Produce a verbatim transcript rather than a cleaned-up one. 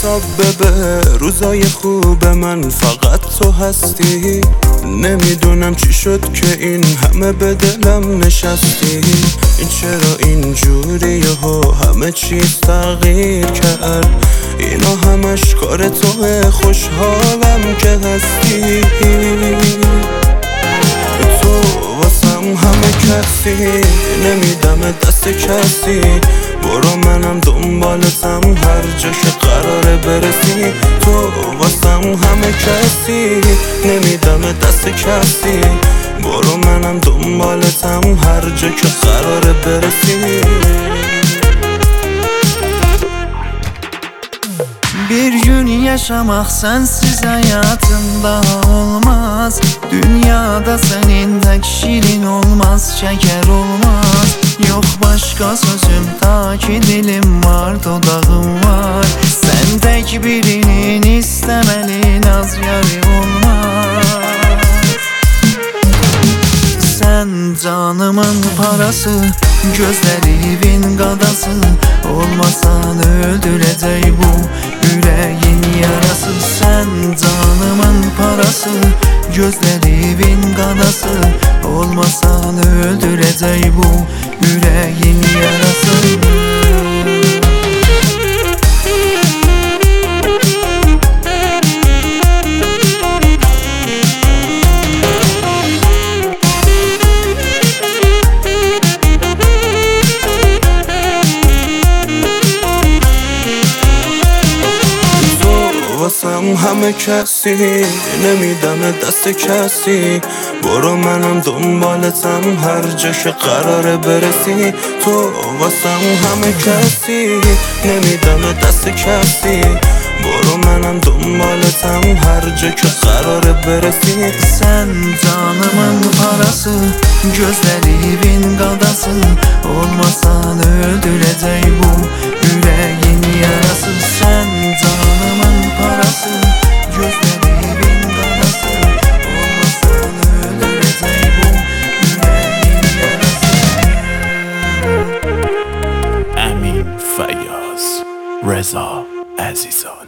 حساب ببه روزای خوب من فقط تو هستی. نمیدونم چی شد که این همه به دلم نشستی. این چرا اینجوری و همه چیز تغییر کرد؟ اینا همش کار توه، خوشحالم که هستی. تو واسم همه کسی، نمیدم دست کسی. برو منم دنبالتم هر جا که قراره برسی. تو واسم همه کسی، نمیدم دست کسی. برو منم دنبالتم هر جا که قراره برسی. Bir gün yaşamak sensiz hayatımda olmaz. Dünyada senin tek şirin olmaz, şeker olmaz. Yok başka sözüm ta ki dilim var, dodağım var. Sen tek birinin istemeli, naz yari olmaz. Sen canımın parası, gözlerimin qadası. Olmasan öldürəcək bu yüreğin yarası. Sen canımın parası, gözlerimin qadası. Olmasan öldürəcək bu yüreğin yarası. واسم همه کسی، نمیدم دست کسی. برو منم دنبالتم هر جا که قراره برسی. تو واسم همه کسی، نمیدم دست کسی. برو منم دنبالتم هر جا که قراره برسی. Sen canımın parası, gözlerimin qadası. Olmasan öldürəcək bu yüreğin yarası. Sen canımın parası, gözlerimin qadası. Olmasan öldürəcək bu yüreğin yarası. Amin Feyyaz, Reza Azizan.